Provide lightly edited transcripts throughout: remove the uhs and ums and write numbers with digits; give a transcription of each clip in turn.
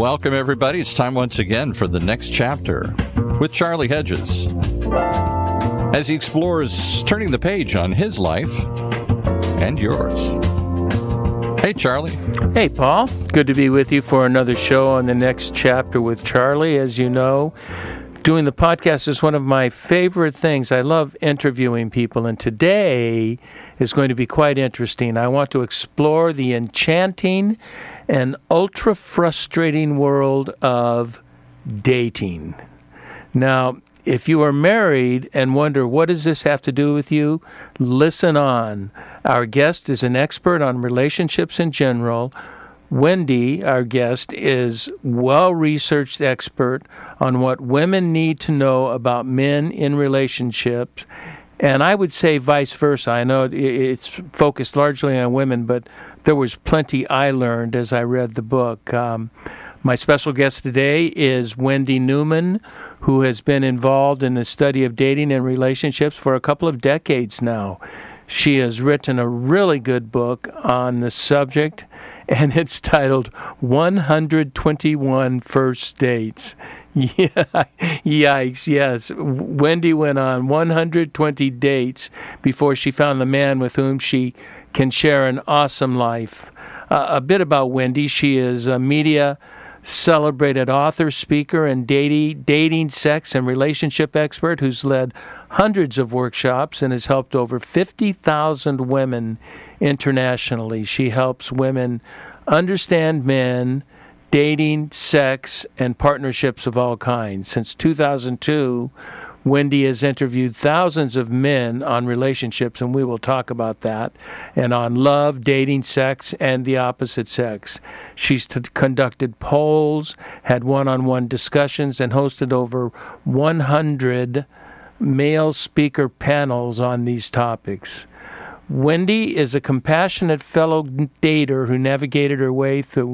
Welcome, everybody. It's time once again for the next chapter with Charlie Hedges as he explores turning the page on his life and yours. Hey, Charlie. Hey, Paul. Good to be with you for another show on the next chapter with Charlie. As you know, doing the podcast is one of my favorite things. I love interviewing people, and today is going to be quite interesting. I want to explore the enchanting and ultra-frustrating world of dating. Now, if you are married and wonder, what does this have to do with you? Listen on. Our guest is an expert on relationships in general. Wendy, our guest, is well-researched expert on what women need to know about men in relationships. And I would say vice versa. I know it's focused largely on women, but there was plenty I learned as I read the book. My special guest today is Wendy Newman, who has been involved in the study of dating and relationships for a couple of decades now. She has written a really good book on the subject, and it's titled 121 First Dates. Yeah, yikes, yes. Wendy went on 120 dates before she found the man with whom she can share an awesome life. A bit about Wendy. She is a media celebrated author, speaker, and dating, sex, and relationship expert who's led hundreds of workshops and has helped over 50,000 women internationally. She helps women understand men, dating, sex, and partnerships of all kinds. Since 2002, Wendy has interviewed thousands of men on relationships, and we will talk about that, and on love, dating, sex, and the opposite sex. She's conducted polls, had one-on-one discussions, and hosted over 100 male speaker panels on these topics. Wendy is a compassionate fellow dater who navigated her way through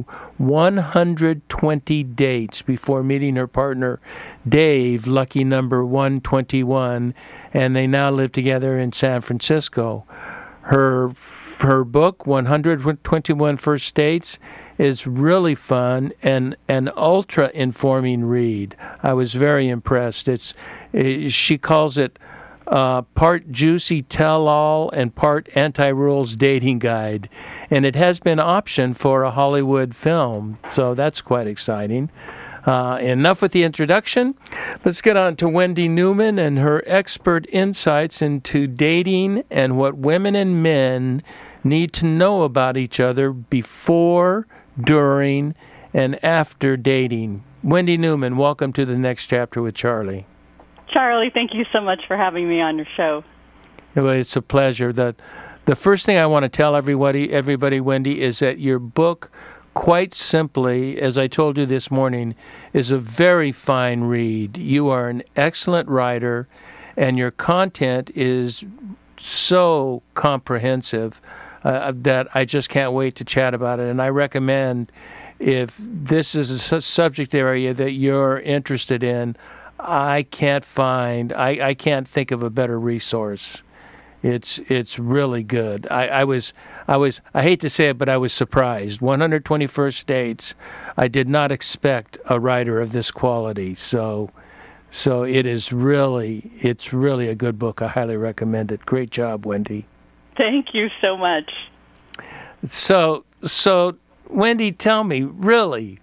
120 dates before meeting her partner, Dave, lucky number 121, and they now live together in San Francisco. Her book, 121 First Dates, is really fun and an ultra-informing read. I was very impressed. She calls it part juicy tell-all and part anti-rules dating guide. And it has been optioned for a Hollywood film, so that's quite exciting. Enough with the introduction. Let's get on to Wendy Newman and her expert insights into dating and what women and men need to know about each other before, during, and after dating. Wendy Newman, welcome to the next chapter with Charlie. Charlie, thank you so much for having me on your show. Well, it's a pleasure. The first thing I want to tell everybody, Wendy, is that your book, quite simply, as I told you this morning, is a very fine read. You are an excellent writer, and your content is so comprehensive that I just can't wait to chat about it. And I recommend, if this is a subject area that you're interested in, I can't think of a better resource. It's really good. I hate to say it, but I was surprised. 121st Dates. I did not expect a writer of this quality. So it's really a good book. I highly recommend it. Great job, Wendy. Thank you so much. So Wendy, tell me, really,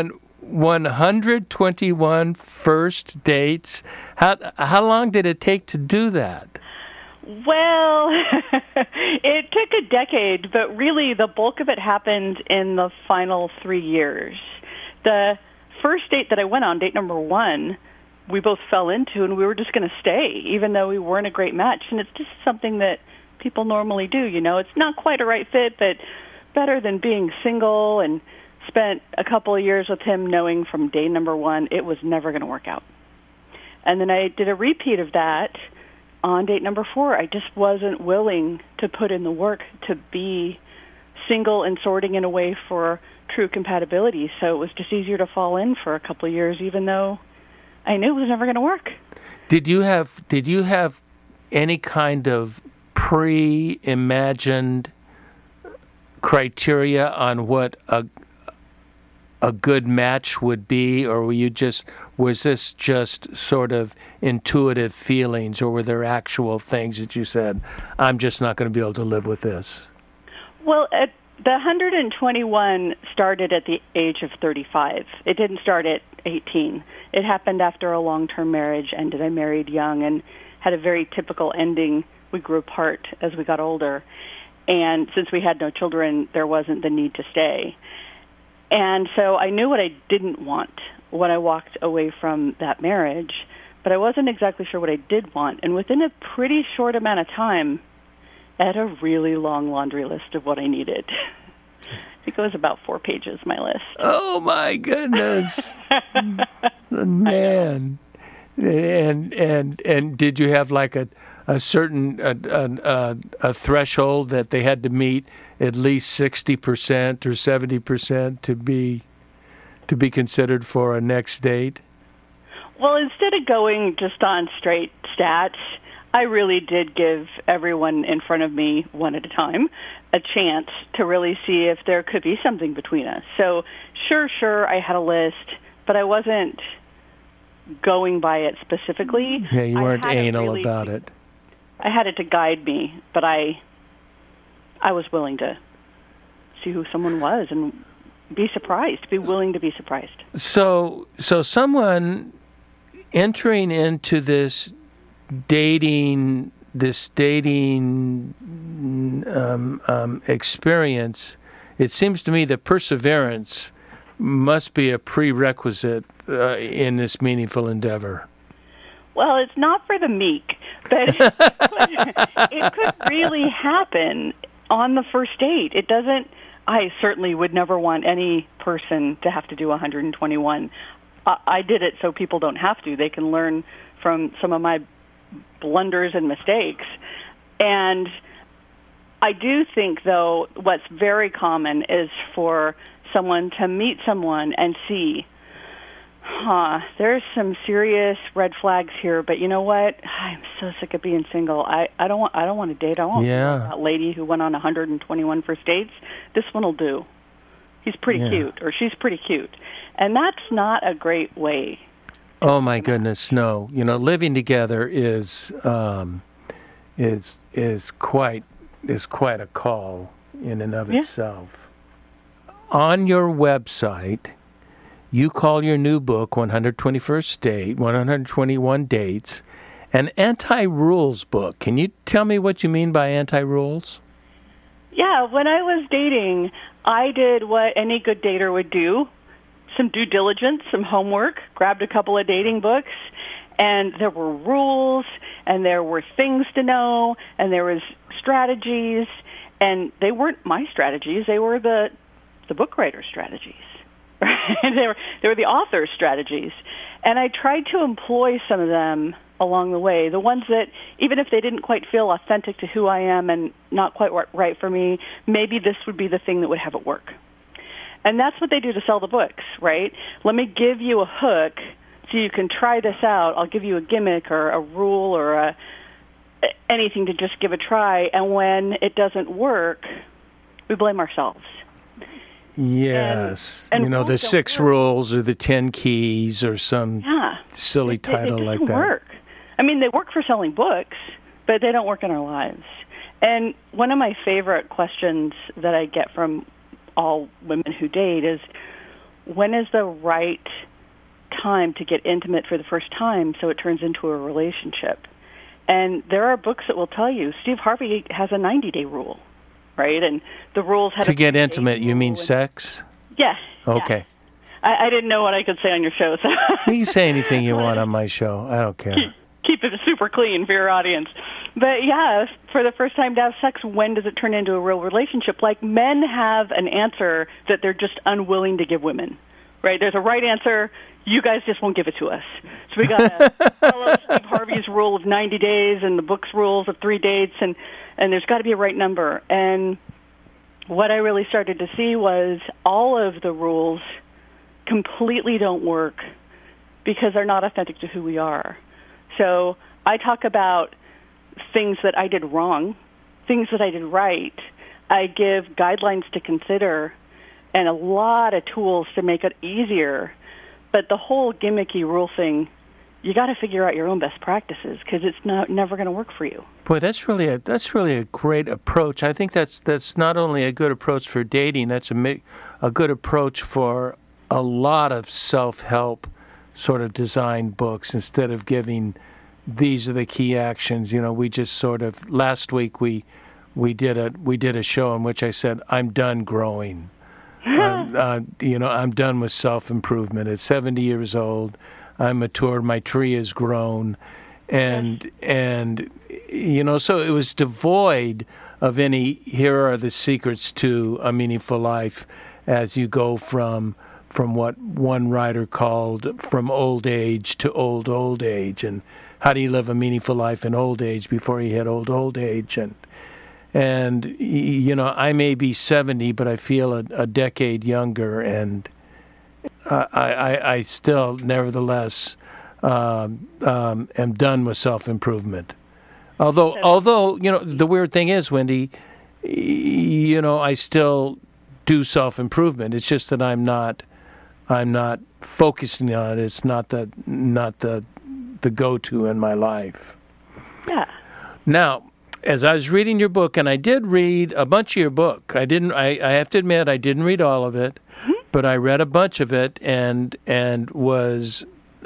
121 first dates. How long did it take to do that? Well, it took a decade, but really the bulk of it happened in the final 3 years. The first date that I went on, date number 1, we both fell into, and we were just going to stay, even though we weren't a great match. And it's just something that people normally do, you know. It's not quite a right fit, but better than being single. And spent a couple of years with him knowing from day number 1 it was never going to work out. And then I did a repeat of that on date number 4. I just wasn't willing to put in the work to be single and sorting in a way for true compatibility. So it was just easier to fall in for a couple of years, even though I knew it was never going to work. Did you have any kind of pre-imagined criteria on what a good match would be, or was this just sort of intuitive feelings, or were there actual things that you said, I'm just not going to be able to live with this? Well, the 121 started at the age of 35. It didn't start at 18. It happened after a long-term marriage ended. I married young and had a very typical ending. We grew apart as we got older. And since we had no children, there wasn't the need to stay. And so I knew what I didn't want when I walked away from that marriage, but I wasn't exactly sure what I did want. And within a pretty short amount of time, I had a really long laundry list of what I needed. I think it was about 4 pages, my list. Oh, my goodness. Man. And did you have like a certain a threshold that they had to meet at least 60% or 70% to be considered for a next date? Well, instead of going just on straight stats, I really did give everyone in front of me, one at a time, a chance to really see if there could be something between us. So sure, I had a list, but I wasn't going by it specifically. Yeah, you weren't anal about it. I had it to guide me, but I was willing to see who someone was and be surprised, be willing to be surprised. So someone entering into this dating experience, it seems to me that perseverance must be a prerequisite in this meaningful endeavor. Well, it's not for the meek, but it could really happen on the first date. It doesn't. I certainly would never want any person to have to do 121. I did it so people don't have to. They can learn from some of my blunders and mistakes. And I do think, though, what's very common is for someone to meet someone and see, there's some serious red flags here, but you know what? I'm so sick of being single. I don't want to date. I want that lady who went on 121 first dates. This one will do. He's pretty cute, or she's pretty cute. And that's not a great way. Oh my goodness, no. You know, living together is quite a call in and of itself. On your website, you call your new book 121st Date, 121 Dates, an anti-rules book. Can you tell me what you mean by anti-rules? Yeah, when I was dating, I did what any good dater would do. Some due diligence, some homework, grabbed a couple of dating books, and there were rules, and there were things to know, and there was strategies, and they weren't my strategies, they were the book writer's strategies. They were the author's strategies. And I tried to employ some of them along the way, the ones that, even if they didn't quite feel authentic to who I am and not quite right for me, maybe this would be the thing that would have it work. And that's what they do to sell the books, right? Let me give you a hook so you can try this out. I'll give you a gimmick or a rule or anything to just give a try. And when it doesn't work, we blame ourselves. Yes. And you know, the 6 rules or the 10 keys or some silly title like that. It doesn't work. I mean, they work for selling books, but they don't work in our lives. And one of my favorite questions that I get from all women who date is, when is the right time to get intimate for the first time so it turns into a relationship? And there are books that will tell you. Steve Harvey has a 90-day rule, right? And the rules have to get intimate. You mean sex? Yes. Okay. Yes. I didn't know what I could say on your show. So you can say anything you want on my show. I don't care. Keep it super clean for your audience. But yeah, for the first time to have sex, when does it turn into a real relationship? Like, men have an answer that they're just unwilling to give women, right? There's a right answer. You guys just won't give it to us. So we got to follow Steve Harvey's rule of 90 days and the book's rules of 3 dates, and there's got to be a right number. And what I really started to see was all of the rules completely don't work because they're not authentic to who we are. So I talk about things that I did wrong, things that I did right. I give guidelines to consider, and a lot of tools to make it easier. But the whole gimmicky rule thing, you got to figure out your own best practices because it's never going to work for you. Boy, that's really a great approach. I think that's not only a good approach for dating, that's a good approach for a lot of self-help sort of design books. Instead of giving these are the key actions, we just sort of last week we did a show in which I said I'm done growing. I'm done with self-improvement. At 70 years old, I'm matured. My tree has grown, and so it was devoid of any. Here are the secrets to a meaningful life, as you go from what one writer called from old age to old age, and how do you live a meaningful life in old age before you hit old age, and I may be 70, but I feel a decade younger, and I still, nevertheless, am done with self-improvement. Although the weird thing is, Wendy, I still do self-improvement. It's just that I'm not focusing on it. It's not the go-to in my life. Yeah. Now, as I was reading your book, and I did read a bunch of your book. I have to admit, I didn't read all of it, but I read a bunch of it and was,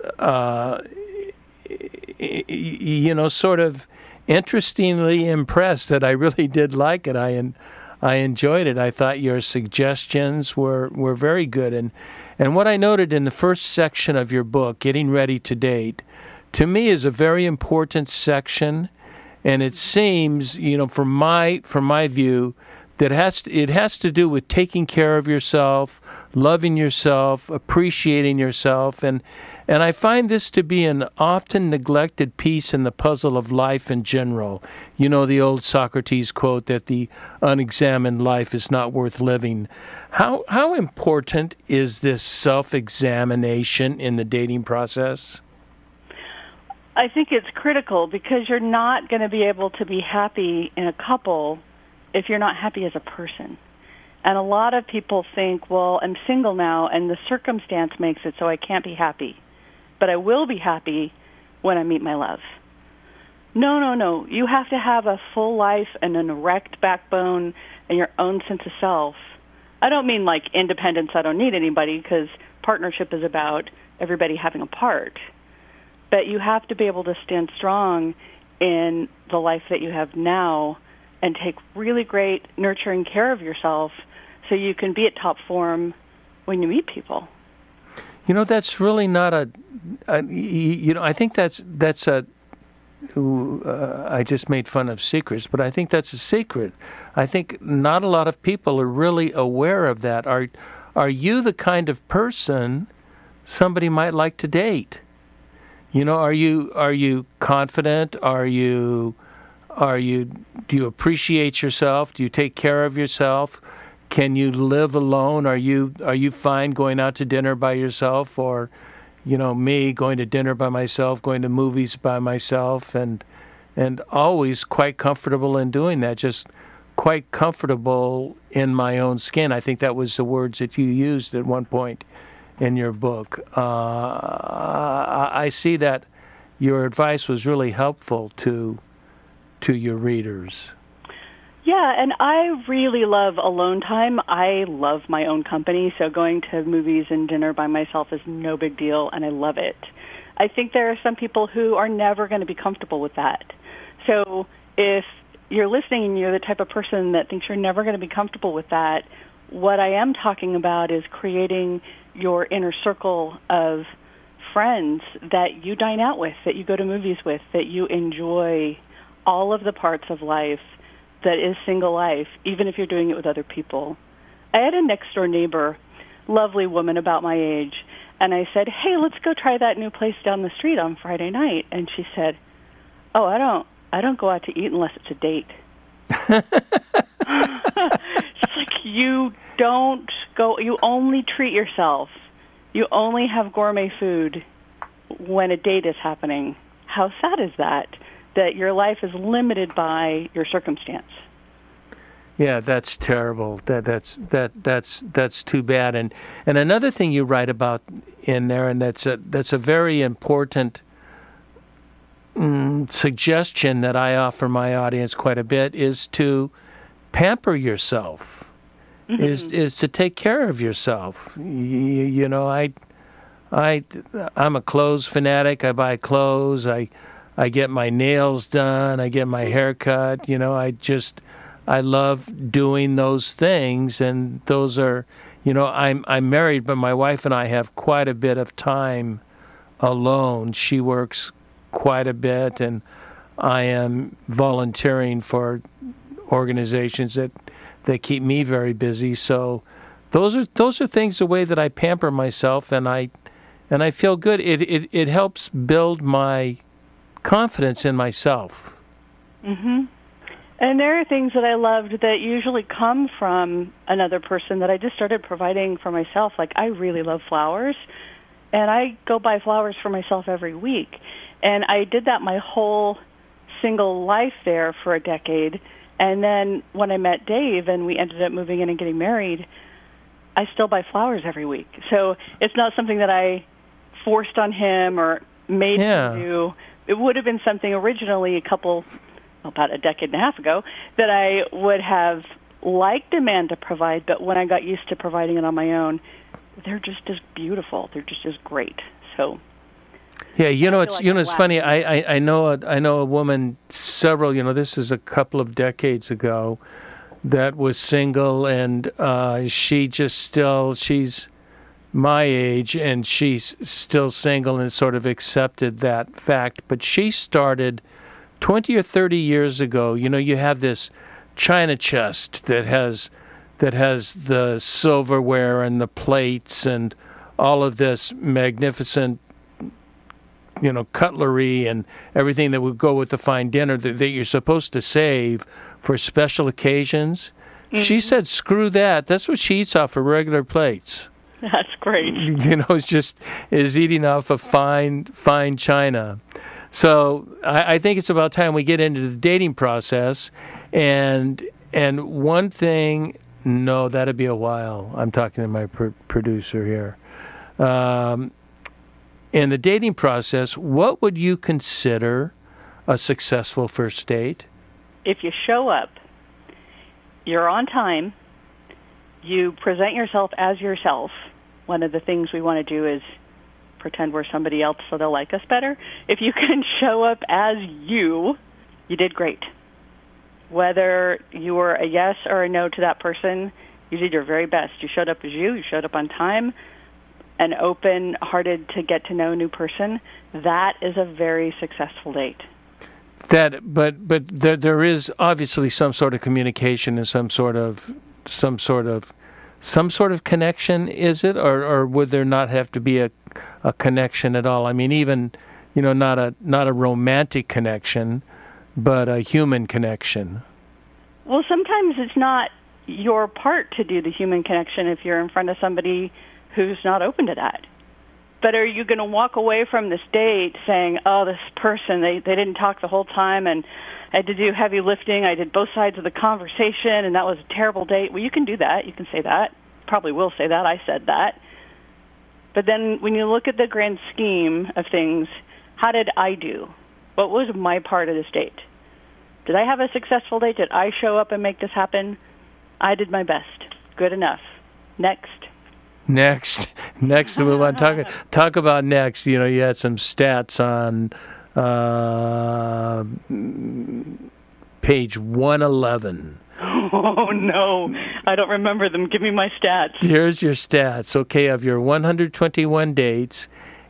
sort of interestingly impressed that I really did like it. I enjoyed it. I thought your suggestions were very good. And what I noted in the first section of your book, Getting Ready to Date, to me is a very important section. And it seems, from my view, that it has to do with taking care of yourself, loving yourself, appreciating yourself, and I find this to be an often neglected piece in the puzzle of life in general. The old Socrates quote that the unexamined life is not worth living. How important is this self-examination in the dating process? I think it's critical because you're not going to be able to be happy in a couple if you're not happy as a person. And a lot of people think, well, I'm single now and the circumstance makes it so I can't be happy. But I will be happy when I meet my love. No. You have to have a full life and an erect backbone and your own sense of self. I don't mean like independence, I don't need anybody, because partnership is about everybody having a part. But you have to be able to stand strong in the life that you have now and take really great nurturing care of yourself so you can be at top form when you meet people. That's really not I think that's I just made fun of secrets, but I think that's a secret. I think not a lot of people are really aware of that. Are you the kind of person somebody might like to date? Are you confident? Do you appreciate yourself? Do you take care of yourself? Can you live alone? Are you fine going out to dinner by yourself, or me going to dinner by myself, going to movies by myself, and always quite comfortable in doing that, just quite comfortable in my own skin. I think that was the words that you used at one point in your book. I see that your advice was really helpful to your readers. Yeah, and I really love alone time. I love my own company, so going to movies and dinner by myself is no big deal, and I love it. I think there are some people who are never going to be comfortable with that. So if you're listening and you're the type of person that thinks you're never going to be comfortable with that, what I am talking about is creating your inner circle of friends that you dine out with, that you go to movies with, that you enjoy all of the parts of life that is single life, even if you're doing it with other people. I had a next-door neighbor, lovely woman about my age, and I said, hey, let's go try that new place down the street on Friday night. And she said, oh, I don't go out to eat unless it's a date. It's like, you don't go, you only treat yourself. You only have gourmet food when a date is happening. How sad is that? That your life is limited by your circumstance. Yeah, that's terrible. That's too bad. And another thing you write about in there, and that's a very important suggestion that I offer my audience quite a bit, is to pamper yourself. Mm-hmm. Is to take care of yourself. You know, I'm a clothes fanatic. I buy clothes. I get my nails done. I get my hair cut. You know, I love doing those things, and those are, you know, I'm married, but my wife and I have quite a bit of time alone. She works quite a bit, and I am volunteering for organizations that keep me very busy. So those are things, the way that I pamper myself, and I feel good. It helps build my confidence in myself. Mhm. And there are things that I loved that usually come from another person that I just started providing for myself. Like, I really love flowers, and I go buy flowers for myself every week. And I did that my whole single life there for a decade. And then when I met Dave and we ended up moving in and getting married, I still buy flowers every week. So it's not something that I forced on him or made him do. It would have been something originally about a decade and a half ago, that I would have liked a man to provide, but when I got used to providing it on my own, they're just as beautiful. They're just as great. So yeah, it's funny. I know a woman this is a couple of decades ago, that was single, and she's my age, and she's still single and sort of accepted that fact. But she started 20 or 30 years ago. You know, you have this china chest that has the silverware and the plates and all of this magnificent, you know, cutlery and everything that would go with the fine dinner that you're supposed to save for special occasions. Mm-hmm. She said, screw that. That's what she eats off of regular plates. That's great. You know, is eating off of fine china. So I think it's about time we get into the dating process. And one thing, no, that'd be a while. I'm talking to my producer here. In the dating process, what would you consider a successful first date? If you show up, you're on time, you present yourself as yourself. One of the things we want to do is pretend we're somebody else so they'll like us better. If you can show up as you did great. Whether you were a yes or a no to that person, you did your very best. You showed up as you showed up on time, and open-hearted to get to know a new person. That is a very successful date. But there is obviously some sort of communication and some sort of connection, is it, or would there not have to be a connection at all? I mean, even, you know, not a romantic connection, but a human connection. Well, sometimes it's not your part to do the human connection if you're in front of somebody who's not open to that. But are you going to walk away from this date saying, oh, this person, they didn't talk the whole time, and I had to do heavy lifting, I did both sides of the conversation, and that was a terrible date? Well, you can do that. You can say that. Probably will say that. I said that. But then when you look at the grand scheme of things, how did I do? What was my part of this date? Did I have a successful date? Did I show up and make this happen? I did my best. Good enough. Next, to move on. Talk about next. You know, you had some stats on page 111. Oh, no. I don't remember them. Give me my stats. Here's your stats. Okay, of your 121 dates,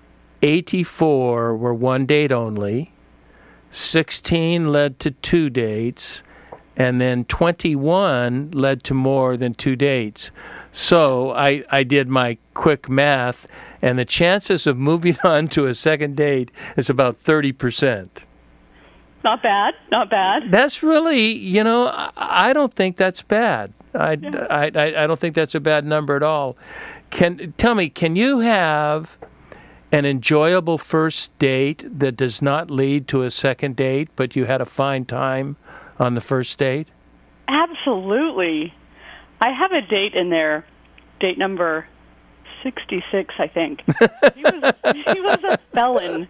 84 were one date only, 16 led to 2 dates, and then 21 led to more than 2 dates. So I did my quick math, and the chances of moving on to a second date is about 30%. Not bad. That's really, you know, I don't think that's bad. I don't think that's a bad number at all. Tell me, can you have an enjoyable first date that does not lead to a second date, but you had a fine time on the first date? Absolutely. I have a date in there, date number 66, I think. He was a felon.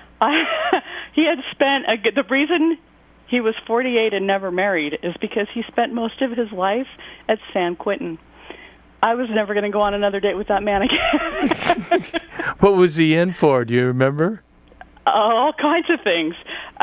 He had spent the reason he was 48 and never married is because he spent most of his life at San Quentin. I was never going to go on another date with that man again. What was he in for? Do you remember? All kinds of things.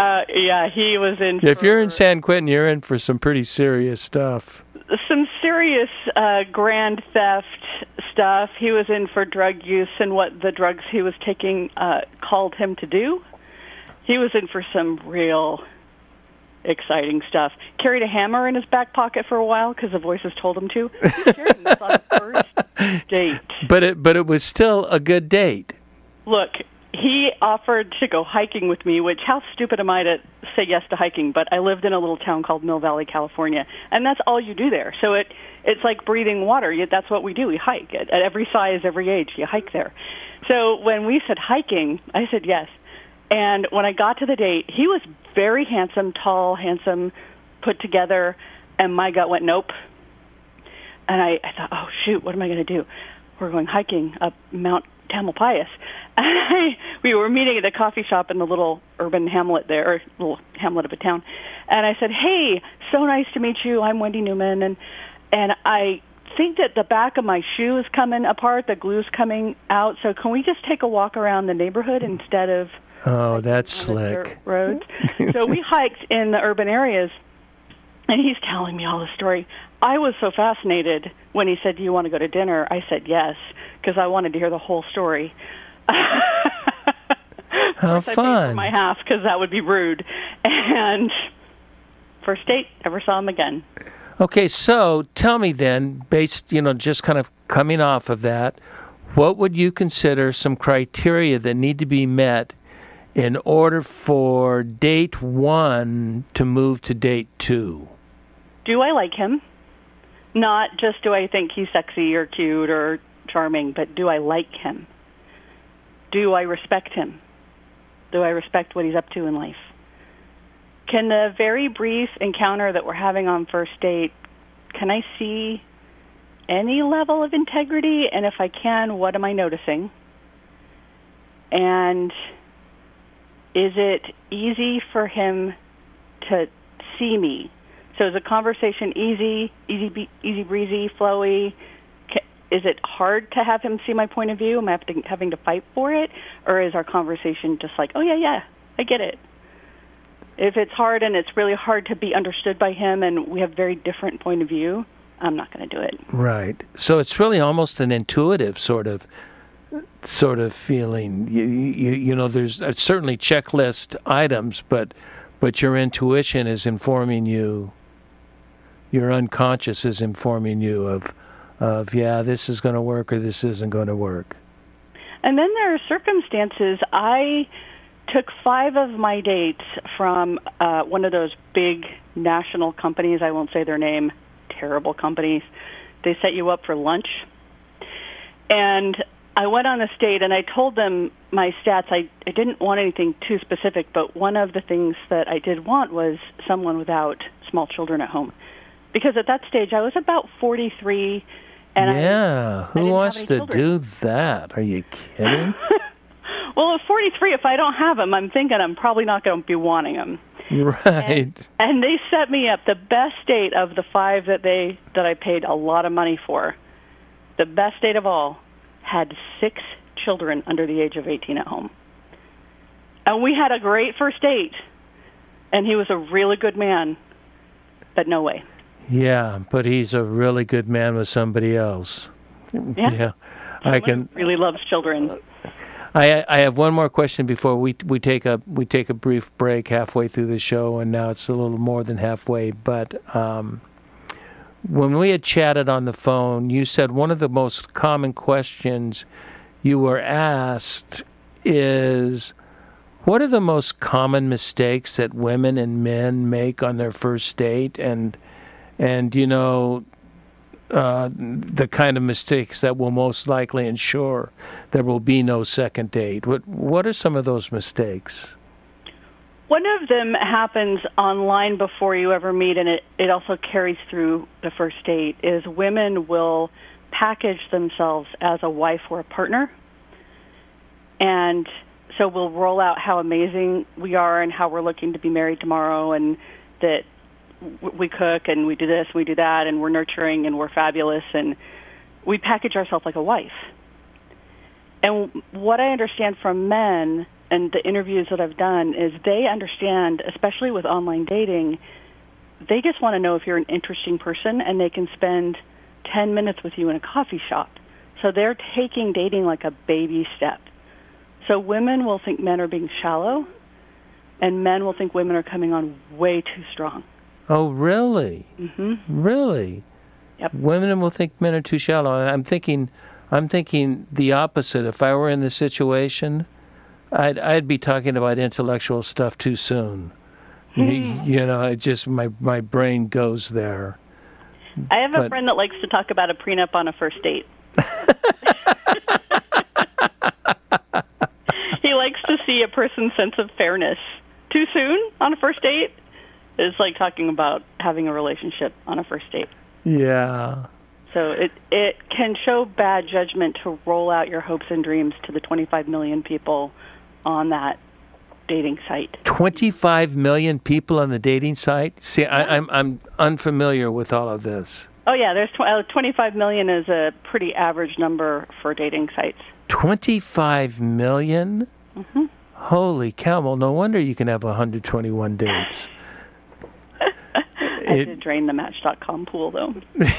He was in. If you're in San Quentin, you're in for some pretty serious stuff. Some serious grand theft stuff. He was in for drug use and what the drugs he was taking called him to do. He was in for some real exciting stuff. Carried a hammer in his back pocket for a while because the voices told him to. He carried this on the first date. But it was still a good date. Look, he offered to go hiking with me, which how stupid am I to say yes to hiking? But I lived in a little town called Mill Valley, California, and that's all you do there. So it's like breathing water. That's what we do. We hike at every size, every age. You hike there. So when we said hiking, I said yes. And when I got to the date, he was very handsome, tall, handsome, put together, and my gut went nope. And I thought, oh shoot, what am I going to do? We're going hiking up Mount Tamalpais. And we were meeting at a coffee shop in the little urban hamlet there, or little hamlet of a town. And I said, hey, so nice to meet you. I'm Wendy Newman. And I think that the back of my shoe is coming apart. The glue's coming out. So can we just take a walk around the neighborhood instead of... Oh, that's slick. Roads. So we hiked in the urban areas, and he's telling me all the story. I was so fascinated when he said, do you want to go to dinner? I said yes, because I wanted to hear the whole story. How fun. I paid for my half, because that would be rude. And first date, never saw him again. Okay, so tell me then, based, just kind of coming off of that, what would you consider some criteria that need to be met in order for date 1 to move to date 2? Do I like him? Not just do I think he's sexy or cute or charming, but do I like him? Do I respect him? Do I respect what he's up to in life? Can the very brief encounter that we're having on first date, can I see any level of integrity? And if I can, what am I noticing? And is it easy for him to see me? So is the conversation easy breezy, flowy? Is it hard to have him see my point of view? Am I having to fight for it? Or is our conversation just like, oh, yeah, I get it? If it's hard and it's really hard to be understood by him and we have very different point of view, I'm not going to do it. Right. So it's really almost an intuitive sort of feeling. You know, there's certainly checklist items, but your intuition is informing you. Your unconscious is informing you of this is going to work or this isn't going to work. And then there are circumstances. I took 5 of my dates from one of those big national companies. I won't say their name. Terrible companies. They set you up for lunch. And I went on this date, and I told them my stats. I didn't want anything too specific, but one of the things that I did want was someone without small children at home. Because at that stage, I was about 43, and who wants to do that? Are you kidding? Well, at 43, if I don't have them, I'm thinking I'm probably not going to be wanting them. Right. And they set me up the best date of the 5 that I paid a lot of money for. The best date of all had 6 children under the age of 18 at home. And we had a great first date, and he was a really good man, but no way. Yeah, but he's a really good man with somebody else. Yeah. I can really loves children. I have one more question before we take a brief break halfway through the show, and now it's a little more than halfway. But when we had chatted on the phone, you said one of the most common questions you were asked is, what are the most common mistakes that women and men make on their first date, and the kind of mistakes that will most likely ensure there will be no second date? What are some of those mistakes? One of them happens online before you ever meet, and it also carries through the first date, is women will package themselves as a wife or a partner. And so we'll roll out how amazing we are and how we're looking to be married tomorrow, and that we cook and we do this and we do that, and we're nurturing and we're fabulous, and we package ourselves like a wife. And what I understand from men and the interviews that I've done is they understand, especially with online dating, they just want to know if you're an interesting person, and they can spend 10 minutes with you in a coffee shop. So they're taking dating like a baby step. So women will think men are being shallow, and men will think women are coming on way too strong. Oh, really? Mm-hmm. Really? Yep. Women will think men are too shallow. I'm thinking the opposite. If I were in this situation, I'd be talking about intellectual stuff too soon. You know, it just my brain goes there. I have a friend that likes to talk about a prenup on a first date. He likes to see a person's sense of fairness. Too soon on a first date is like talking about having a relationship on a first date. Yeah. So it can show bad judgment to roll out your hopes and dreams to the 25 million people on that dating site. 25 million people on the dating site? See, I'm unfamiliar with all of this. Oh, yeah, there's 25 million is a pretty average number for dating sites. 25 million? Mm-hmm. Holy cow. Well, no wonder you can have 121 dates. I did drain the Match.com pool, though.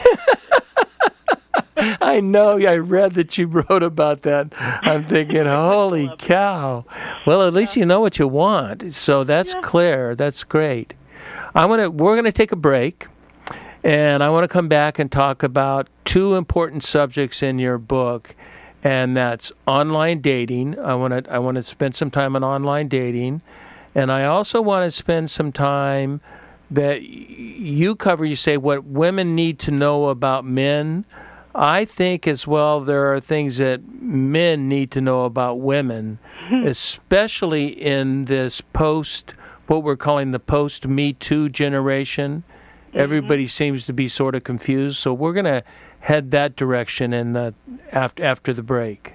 I know. I read that you wrote about that. I'm thinking, holy cow. Well, at least you know what you want. So that's clear. That's great. We're going to take a break, and I want to come back and talk about two important subjects in your book, and that's online dating. I want to spend some time on online dating, and I also want to spend some time that you cover. You say what women need to know about men. I think as well there are things that men need to know about women, especially in this what we're calling the post-Me Too generation. Mm-hmm. Everybody seems to be sort of confused, so we're going to head that direction after the break.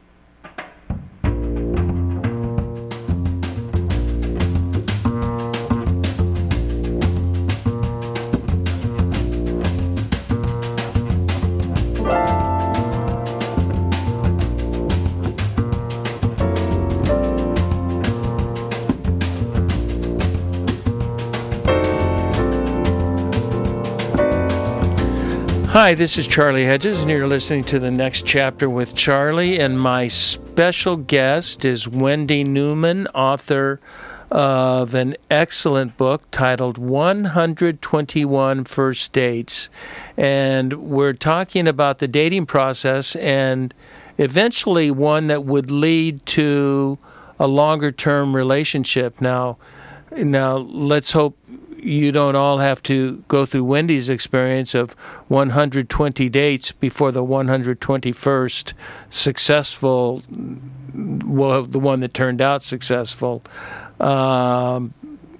Hi, this is Charlie Hedges, and you're listening to The Next Chapter with Charlie, and my special guest is Wendy Newman, author of an excellent book titled 121 First Dates, and we're talking about the dating process and eventually one that would lead to a longer-term relationship. Now, let's hope you don't all have to go through Wendy's experience of 120 dates before the 121st successful, well, the one that turned out successful. I'm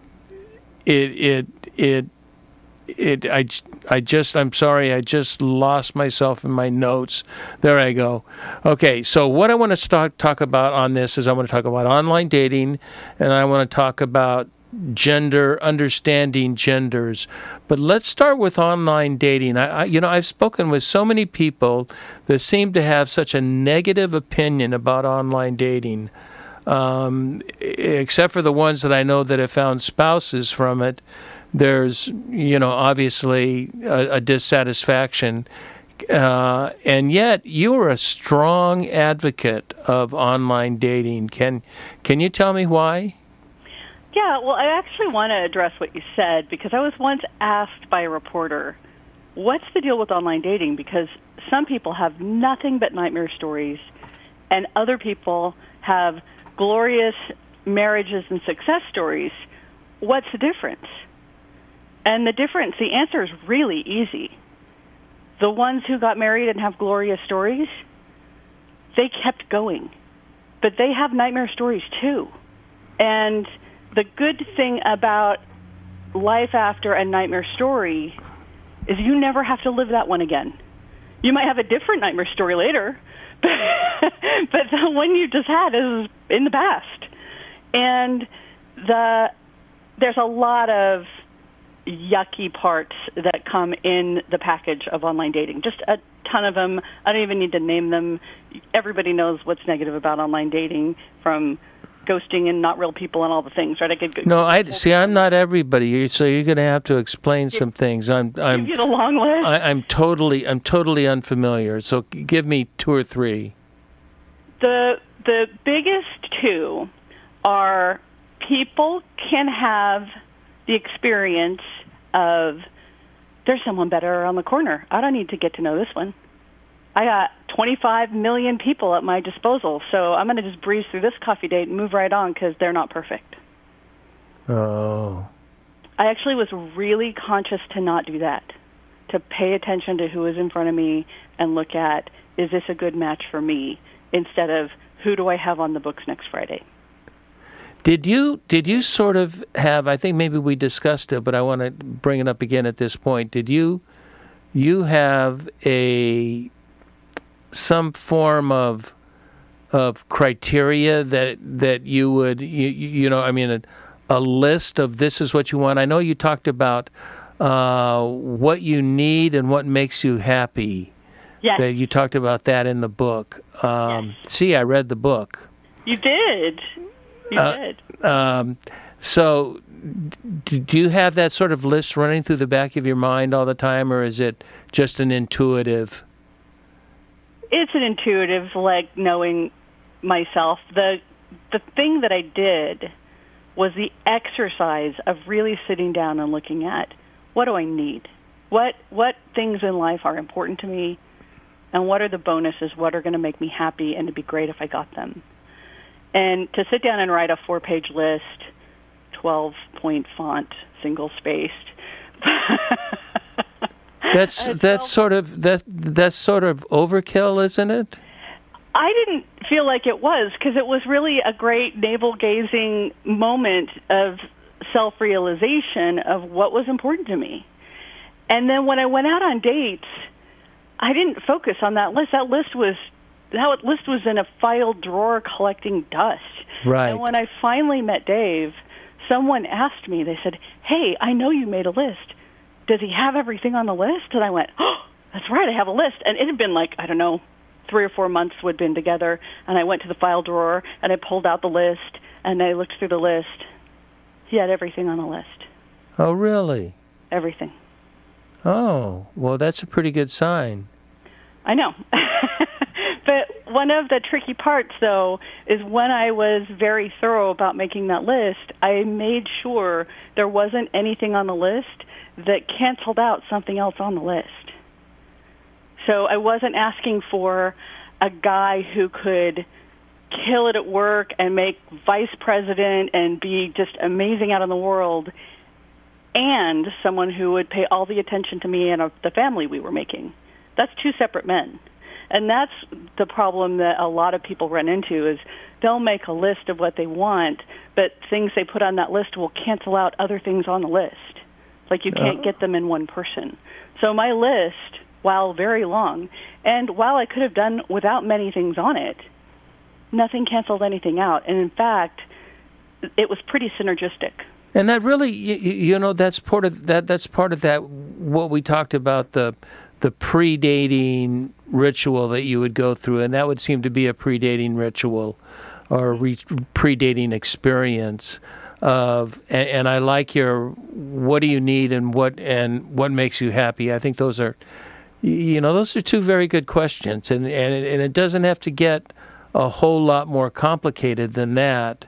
sorry, I just lost myself in my notes. There I go. Okay, so what I want to talk about on this is I want to talk about online dating, and I want to talk about understanding genders. But let's start with online dating. I've spoken with so many people that seem to have such a negative opinion about online dating, except for the ones that I know that have found spouses from it. There's, obviously a dissatisfaction. And yet you are a strong advocate of online dating. Can you tell me why? Yeah, well, I actually want to address what you said, because I was once asked by a reporter, what's the deal with online dating? Because some people have nothing but nightmare stories, and other people have glorious marriages and success stories. What's the difference? And the answer is really easy. The ones who got married and have glorious stories, they kept going. But they have nightmare stories too. And the good thing about life after a nightmare story is you never have to live that one again. You might have a different nightmare story later, but the one you just had is in the past. And there's a lot of yucky parts that come in the package of online dating. Just a ton of them. I don't even need to name them. Everybody knows what's negative about online dating, from ghosting and not real people and all the things, right? I'm not everybody, so you're going to have to explain some things. Give you the long list. I'm totally unfamiliar. So give me 2 or 3. The biggest 2 are people can have the experience of, there's someone better on the corner. I don't need to get to know this one. I got 25 million people at my disposal, so I'm going to just breeze through this coffee date and move right on because they're not perfect. Oh. I actually was really conscious to not do that, to pay attention to who is in front of me and look at, is this a good match for me, instead of who do I have on the books next Friday. Did you sort of have, I think maybe we discussed it, but I want to bring it up again at this point. Did you have some form of criteria that you would, a list of this is what you want? I know you talked about what you need and what makes you happy. Yes. You talked about that in the book. Yes. See, I read the book. You did. You did. So do you have that sort of list running through the back of your mind all the time, or is it just an intuitive? It's an intuitive, like knowing myself. The thing that I did was the exercise of really sitting down and looking at, what do I need? What things in life are important to me, and what are the bonuses? What are going to make me happy, and it'd be great if I got them. And to sit down and write a 4-page list, 12-point font, single-spaced. That's sort of overkill, isn't it? I didn't feel like it was, because it was really a great navel-gazing moment of self-realization of what was important to me. And then when I went out on dates, I didn't focus on that list. That list was in a file drawer collecting dust. Right. And when I finally met Dave, someone asked me, they said, hey, I know you made a list. Does he have everything on the list? And I went, oh, that's right, I have a list. And it had been 3 or 4 months we'd been together, and I went to the file drawer, and I pulled out the list, and I looked through the list. He had everything on the list. Oh, really? Everything. Oh, well, that's a pretty good sign. I know. But one of the tricky parts, though, is when I was very thorough about making that list, I made sure there wasn't anything on the list that canceled out something else on the list. So I wasn't asking for a guy who could kill it at work and make vice president and be just amazing out in the world, and someone who would pay all the attention to me and the family we were making. That's 2 separate men. And that's the problem that a lot of people run into, is they'll make a list of what they want, but things they put on that list will cancel out other things on the list. Like you can't get them in one person. So my list, while very long, and while I could have done without many things on it, nothing canceled anything out. And in fact, it was pretty synergistic. And that really, that's part of that. That's part of that. What we talked about, the pre-dating ritual that you would go through, and that would seem to be a pre-dating ritual or pre-dating experience of. And I like your what do you need and what makes you happy. I think those are, those are 2 very good questions, and it doesn't have to get a whole lot more complicated than that.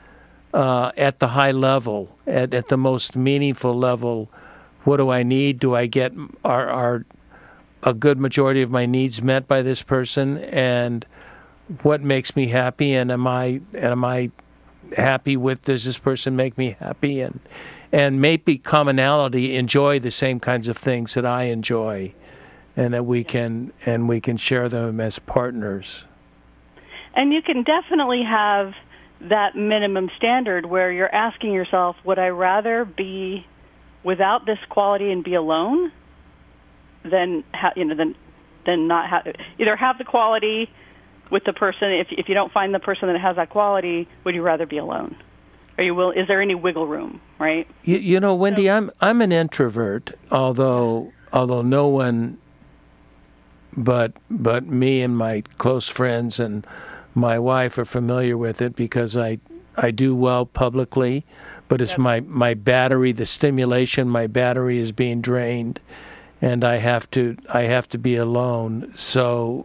At the high level, at the most meaningful level, what do I need? Do I get are a good majority of my needs met by this person? And what makes me happy? And am I happy with? Does this person make me happy? And maybe commonality, enjoy the same kinds of things that I enjoy, and that we can share them as partners. And you can definitely have that minimum standard where you're asking yourself, would I rather be without this quality and be alone than not have, either have the quality with the person. If you don't find the person that has that quality, would you rather be alone? Is there any wiggle room, right? You know, Wendy, I'm an introvert, although no one but me and my close friends and my wife are familiar with it, because I do well publicly, but it's my battery, the stimulation, my battery is being drained, and I have to be alone. So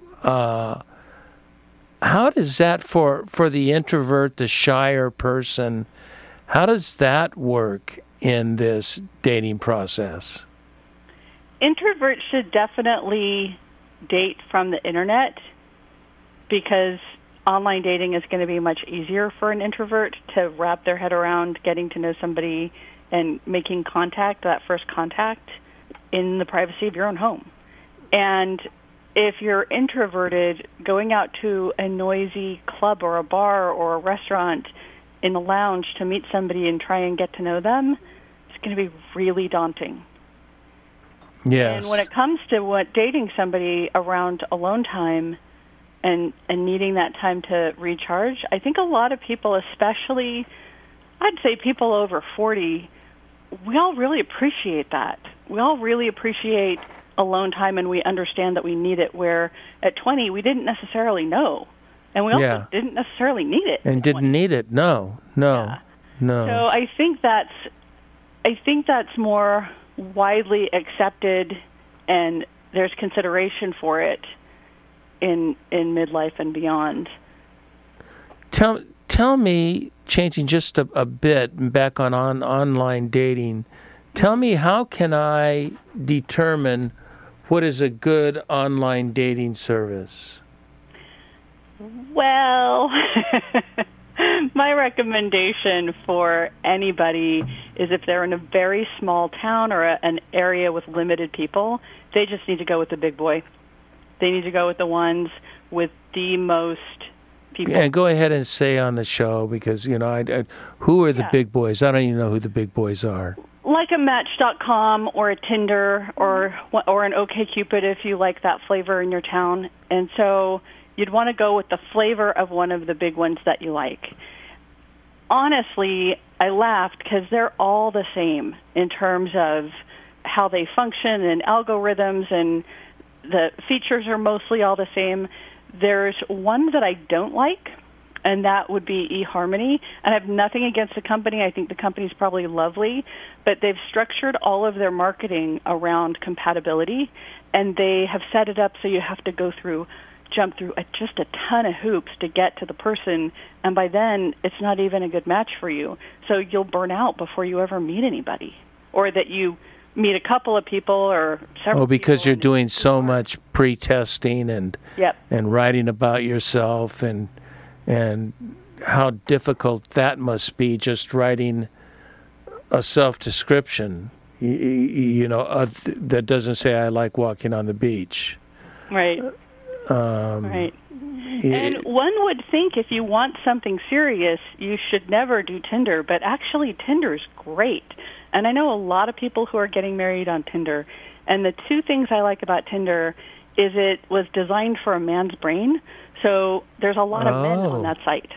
how does that for the introvert, the shyer person, how does that work in this dating process? Introverts should definitely date from the internet, because online dating is going to be much easier for an introvert to wrap their head around getting to know somebody and making contact, that first contact, in the privacy of your own home. And if you're introverted, going out to a noisy club or a bar or a restaurant in a lounge to meet somebody and try and get to know them, it's going to be really daunting. Yes. And when it comes to dating somebody around alone time and needing that time to recharge, I think a lot of people, especially, I'd say people over 40, we all really appreciate that. We all really appreciate alone time, and we understand that we need it, where at 20 we didn't necessarily know. And we also didn't necessarily need it. And didn't need it. No. So I think that's more widely accepted, and there's consideration for it in midlife and beyond. Tell me, changing just a bit back on online dating, tell me, how can I determine what is a good online dating service? Well, my recommendation for anybody is, if they're in a very small town or an area with limited people, they just need to go with the big boy. They need to go with the ones with the most people. And go ahead and say on the show, because, who are the big boys? I don't even know who the big boys are. Like a Match.com or a Tinder or an OkCupid, if you like that flavor in your town. And so you'd want to go with the flavor of one of the big ones that you like. Honestly, I laughed because they're all the same in terms of how they function and algorithms, and the features are mostly all the same. There's one that I don't like, and that would be eHarmony. And I have nothing against the company. I think the company's probably lovely, but they've structured all of their marketing around compatibility, and they have set it up so you have to jump through just a ton of hoops to get to the person, and by then it's not even a good match for you. So you'll burn out before you ever meet anybody, or that you meet a couple of people or several. Oh, because you're doing so much pre-testing and writing about yourself, and how difficult that must be, just writing a self-description, that doesn't say I like walking on the beach. Right. Right. And one would think if you want something serious, you should never do Tinder, but actually Tinder's great. And I know a lot of people who are getting married on Tinder, and the two things I like about Tinder is it was designed for a man's brain, so there's a lot of men on that site.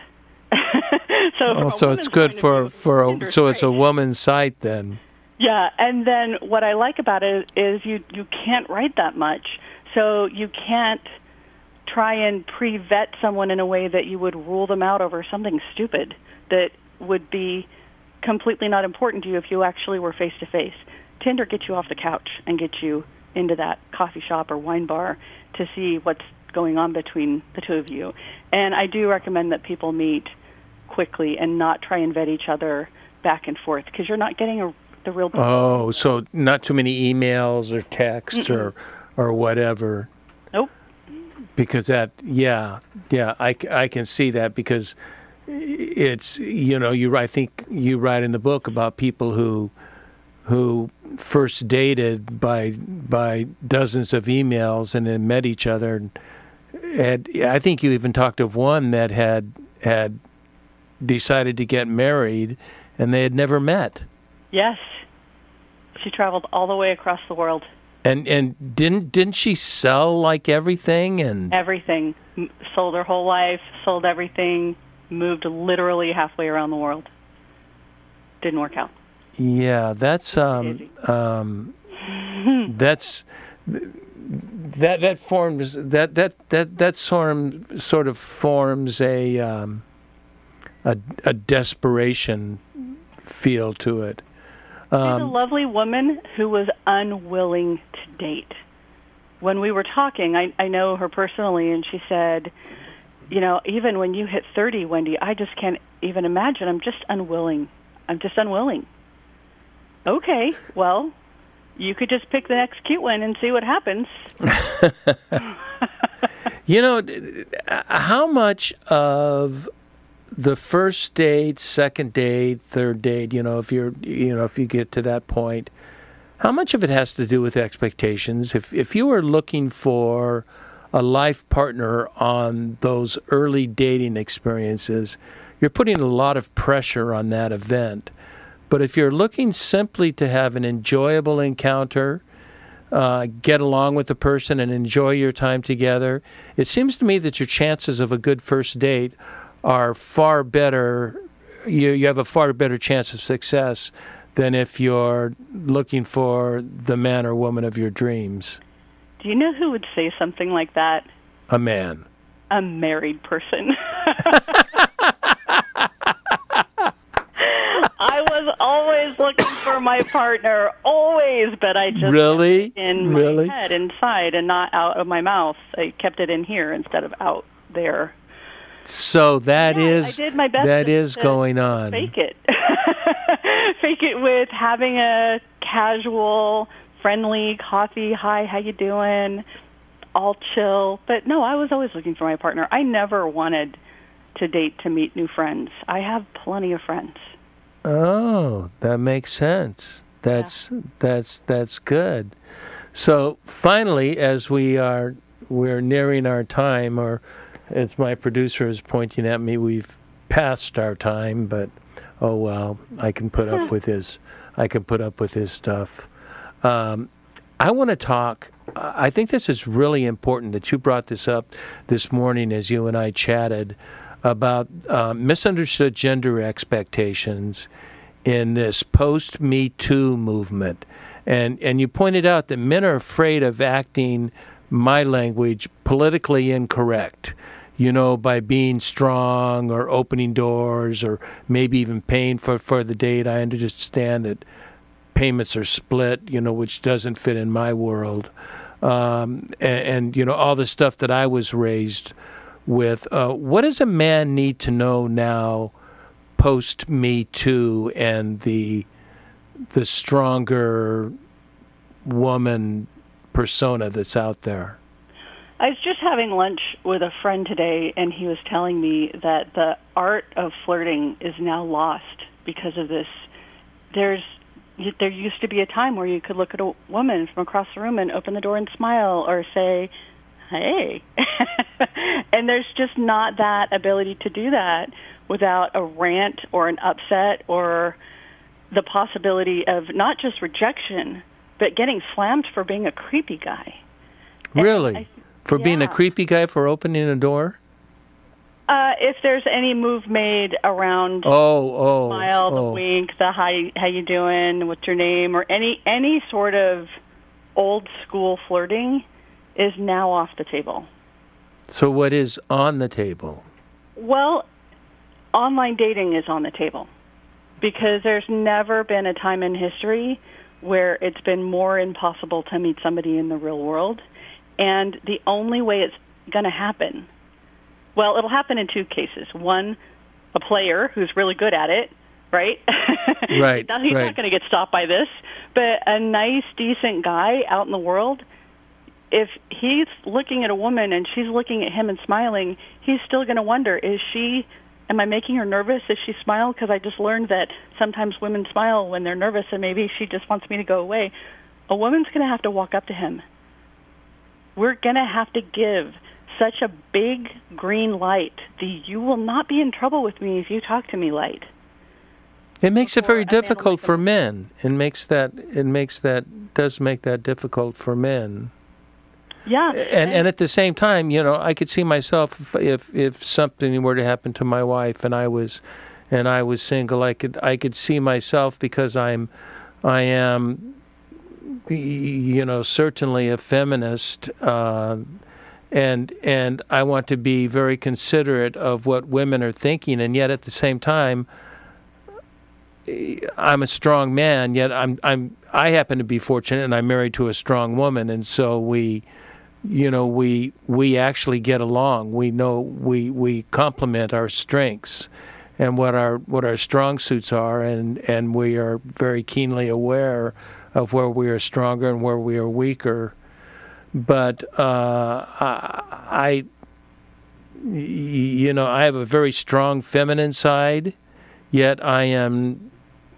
So it's good it's a woman's site then. Yeah, and then what I like about it is you can't write that much, so you can't try and pre-vet someone in a way that you would rule them out over something stupid that would be completely not important to you if you actually were face-to-face. Tinder gets you off the couch and gets you into that coffee shop or wine bar to see what's going on between the two of you. And I do recommend that people meet quickly and not try and vet each other back and forth, because you're not getting the real... Oh, so not too many emails or texts or whatever. Nope. Because I can see that, because it's, I think you write in the book about people who first dated by dozens of emails and then met each other. And I think you even talked of one that had decided to get married, and they had never met. Yes. She traveled all the way across the world. And didn't she sell like everything and everything? Sold her whole life, sold everything, moved literally halfway around the world. Didn't work out. Yeah, that's that sort of forms a desperation feel to it. She's a lovely woman who was unwilling to date. When we were talking, I know her personally, and she said, even when you hit 30, Wendy, I just can't even imagine. I'm just unwilling. Okay, well, you could just pick the next cute one and see what happens. How much of the first date, second date, third date, if you get to that point, how much of it has to do with expectations? If you were looking for a life partner on those early dating experiences, you're putting a lot of pressure on that event. But if you're looking simply to have an enjoyable encounter, get along with the person and enjoy your time together, it seems to me that your chances of a good first date are far better. You have a far better chance of success than if you're looking for the man or woman of your dreams. Do you know who would say something like that? A man. A married person. I was always looking for my partner, always, but I just really kept it in my head, inside, and not out of my mouth. I kept it in here instead of out there. So I did my best that is to going on. Fake it. Fake it with having a casual, friendly coffee. Hi, how you doing? All chill. But no, I was always looking for my partner. I never wanted to date to meet new friends. I have plenty of friends. Oh, that makes sense. That's good. So finally, as we're nearing our time, or as my producer is pointing at me, we've passed our time. But oh well, I can put up with his stuff. I want to talk. I think this is really important that you brought this up this morning as you and I chatted about misunderstood gender expectations in this post-Me Too movement. And you pointed out that men are afraid of acting, my language, politically incorrect, by being strong or opening doors or maybe even paying for the date. I understand that payments are split, which doesn't fit in my world. And all the stuff that I was raised with. What does a man need to know now, post Me Too, and the stronger woman persona that's out there? I was just having lunch with a friend today, and he was telling me that the art of flirting is now lost because of this. There used to be a time where you could look at a woman from across the room and open the door and smile or say, hey. And there's just not that ability to do that without a rant or an upset or the possibility of not just rejection, but getting slammed for being a creepy guy. Really? For being a creepy guy for opening a door? If there's any move made around smile, the wink, the hi, how you doing, what's your name, or any sort of old school flirting is now off the table. So what is on the table? Well, online dating is on the table because there's never been a time in history where it's been more impossible to meet somebody in the real world. And the only way it's going to happen, well, it'll happen in two cases. One, a player who's really good at it, right? Right. He's not going to get stopped by this. But a nice, decent guy out in the world, if he's looking at a woman and she's looking at him and smiling, he's still going to wonder, am I making her nervous if she smiles? Because I just learned that sometimes women smile when they're nervous and maybe she just wants me to go away. A woman's going to have to walk up to him. We're going to have to give such a big green light. You will not be in trouble with me if you talk to me light. It makes it very difficult for men. Does make that difficult for men. Yeah. And at the same time, I could see myself if something were to happen to my wife and I was single, I could see myself, because I am certainly a feminist, and I want to be very considerate of what women are thinking, and yet at the same time, I'm a strong man. Yet I happen to be fortunate, and I'm married to a strong woman, and so we actually get along. We complement our strengths and what our strong suits are, and we are very keenly aware of where we are stronger and where we are weaker. But I have a very strong feminine side, yet I'm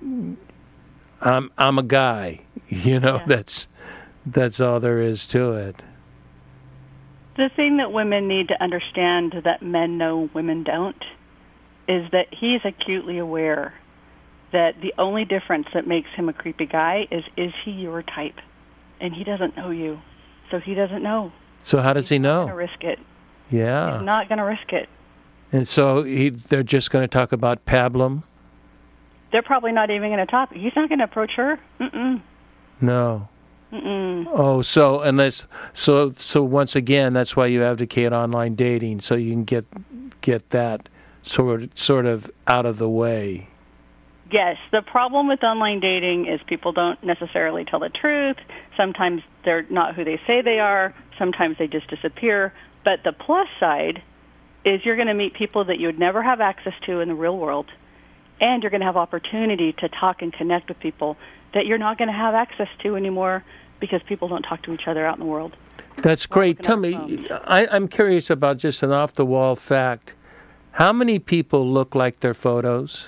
a guy. That's all there is to it. The thing that women need to understand that men know women don't is that he's acutely aware that the only difference that makes him a creepy guy is he your type? And he doesn't know you, so he doesn't know. So how does he know? He's not going to risk it. Yeah. He's not going to risk it. And so they're just going to talk about pablum? They're probably not even going to talk. He's not going to approach her. Mm-mm. No. Mm-mm. Oh, so once again, that's why you advocate online dating, so you can get that sort of out of the way. Yes, the problem with online dating is people don't necessarily tell the truth. Sometimes they're not who they say they are. Sometimes they just disappear. But the plus side is you're going to meet people that you would never have access to in the real world, and you're going to have opportunity to talk and connect with people that you're not going to have access to anymore because people don't talk to each other out in the world. That's great. Tell me, I'm curious about just an off-the-wall fact. How many people look like their photos?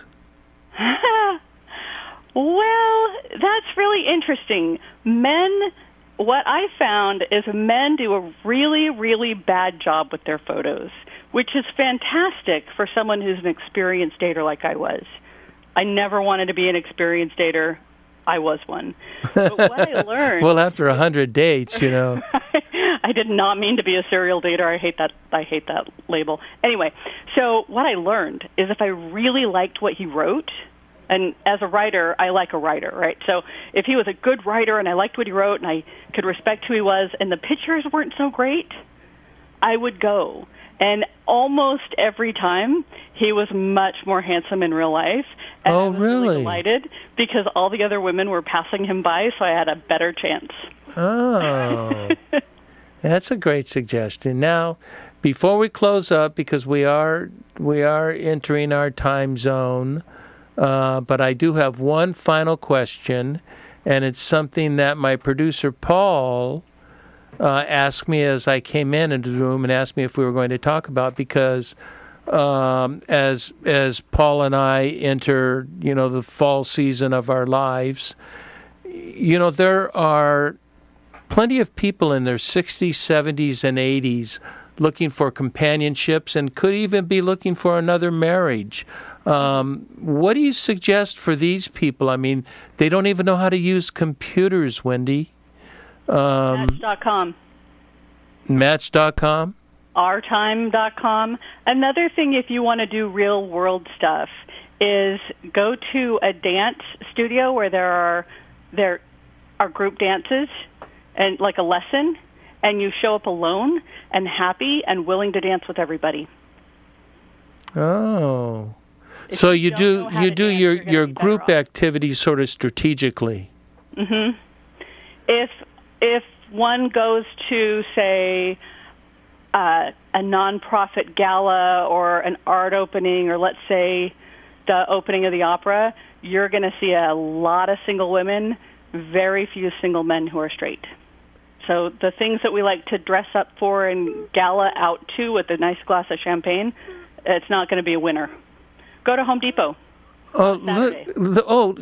Well, that's really interesting. What I found is men do a really, really bad job with their photos, which is fantastic for someone who's an experienced dater like I was. I never wanted to be an experienced dater. I was one. But what I learned... Well, after 100 dates, I did not mean to be a serial dater. I hate that label. Anyway, so what I learned is if I really liked what he wrote, and as a writer, I like a writer, right? So if he was a good writer and I liked what he wrote and I could respect who he was and the pictures weren't so great, I would go. And almost every time, he was much more handsome in real life. And I was really delighted because all the other women were passing him by, so I had a better chance. Oh, that's a great suggestion. Now, before we close up, because we are entering our time zone, but I do have one final question, and it's something that my producer Paul asked me as I came into the room and asked me if we were going to talk about, because as Paul and I enter, the fall season of our lives, there are plenty of people in their 60s, 70s, and 80s looking for companionships and could even be looking for another marriage. What do you suggest for these people? I mean, they don't even know how to use computers, Wendy. Match.com. Match.com? Ourtime.com. Another thing, if you want to do real world stuff, is go to a dance studio where there are group dances and like a lesson, and you show up alone and happy and willing to dance with everybody. Oh. So you do your group activities sort of strategically. Mhm. If one goes to, say, a nonprofit gala or an art opening, or let's say the opening of the opera, you're going to see a lot of single women, very few single men who are straight. So the things that we like to dress up for and gala out to with a nice glass of champagne, it's not going to be a winner. Go to Home Depot.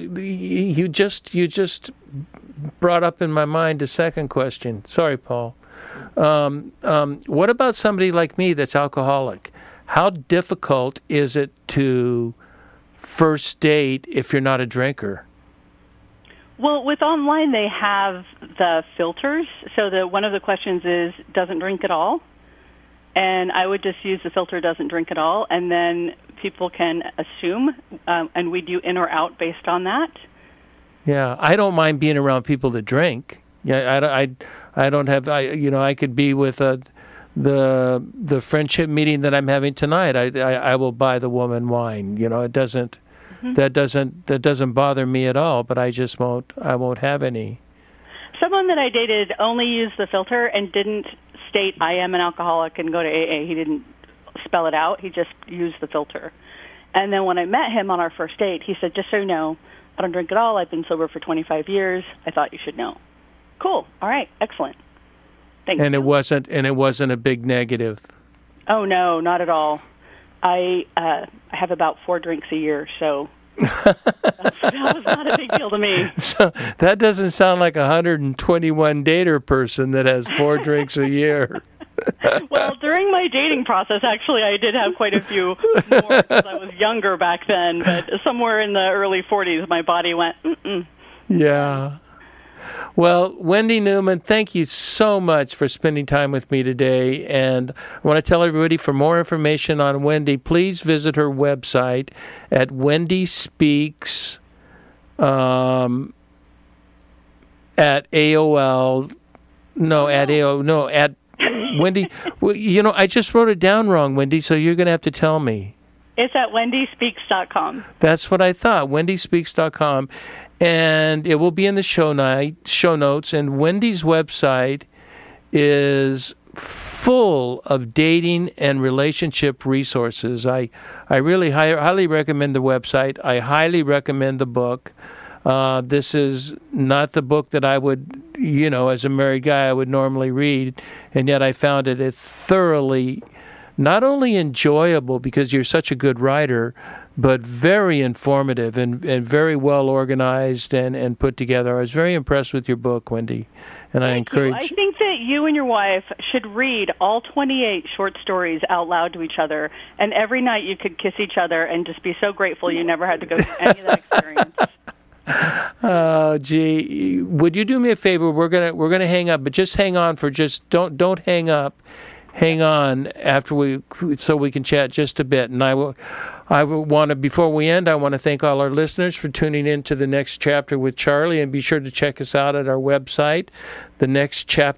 You just brought up in my mind a second question. Sorry, Paul. What about somebody like me that's alcoholic? How difficult is it to first date if you're not a drinker? Well, with online, they have the filters. So one of the questions is, doesn't drink at all? And I would just use the filter, doesn't drink at all, and then people can assume, and we do in or out based on that. Yeah, I don't mind being around people that drink. Yeah, I don't have, I could be with the friendship meeting that I'm having tonight. I will buy the woman wine. It doesn't, that doesn't bother me at all, but I won't have any. Someone that I dated only used the filter and didn't state, I am an alcoholic, and go to AA. He didn't spell it out. He just used the filter. And then when I met him on our first date, he said, just so you know, I don't drink at all. I've been sober for 25 years. I thought you should know. Cool. All right. Excellent. Thank you. And it wasn't a big negative. Oh, no, not at all. I have about 4 drinks a year, so that was not a big deal to me. So that doesn't sound like a 121 dater person that has 4 drinks a year. Well, during my dating process, actually, I did have quite a few more because I was younger back then. But somewhere in the early 40s, my body went, mm-mm. Yeah. Well, Wendy Newman, thank you so much for spending time with me today. And I want to tell everybody, for more information on Wendy, please visit her website at Wendy Speaks at AOL. No, at AOL. No, at Wendy. I just wrote it down wrong, Wendy, so you're going to have to tell me. It's at wendyspeaks.com. That's what I thought, wendyspeaks.com. And it will be in the show notes. And Wendy's website is full of dating and relationship resources. I really highly recommend the website. I highly recommend the book. This is not the book that I would, as a married guy, I would normally read. And yet I found it thoroughly, not only enjoyable because you're such a good writer, but very informative and very well organized and put together. I was very impressed with your book, Wendy, and I encourage. I think that you and your wife should read all 28 short stories out loud to each other, and every night you could kiss each other and just be so grateful you never had to go through any of that experience. Oh, gee, would you do me a favor? We're gonna hang up, but just hang on don't hang up. Hang on so we can chat just a bit. And I want to, before we end, I want to thank all our listeners for tuning in to The Next Chapter with Charlie, and be sure to check us out at our website,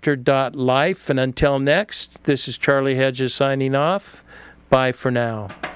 thenextchapter.life. And until next, this is Charlie Hedges signing off. Bye for now.